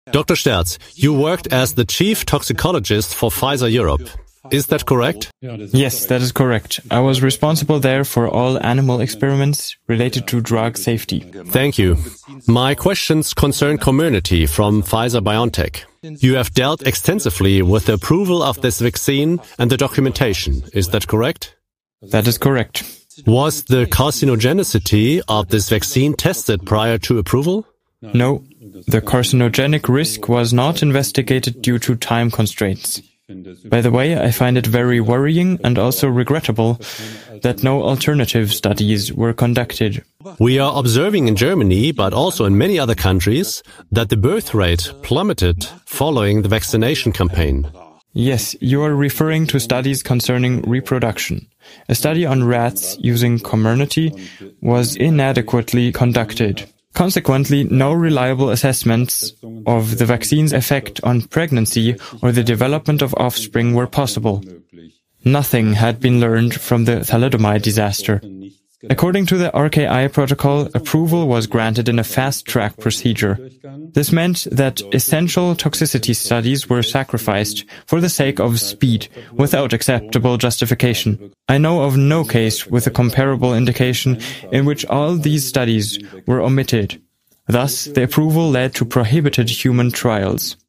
Dr. Sterz, you worked as the chief toxicologist for Pfizer Europe. Is that correct? Yes, that is correct. I was responsible there for all animal experiments related to drug safety. Thank you. My questions concern Comirnaty from Pfizer-BioNTech. You have dealt extensively with the approval of this vaccine and the documentation. Is that correct? That is correct. Was the carcinogenicity of this vaccine tested prior to approval? No, the carcinogenic risk was not investigated due to time constraints. By the way, I find it very worrying and also regrettable that no alternative studies were conducted. We are observing in Germany, but also in many other countries, that the birth rate plummeted following the vaccination campaign. Yes, you are referring to studies concerning reproduction. A study on rats using Comirnaty was inadequately conducted. Consequently, no reliable assessments of the vaccine's effect on pregnancy or the development of offspring were possible. Nothing had been learned from the thalidomide disaster. According to the RKI protocol, approval was granted in a fast-track procedure. This meant that essential toxicity studies were sacrificed for the sake of speed, without acceptable justification. I know of no case with a comparable indication in which all these studies were omitted. Thus, the approval led to prohibited human trials.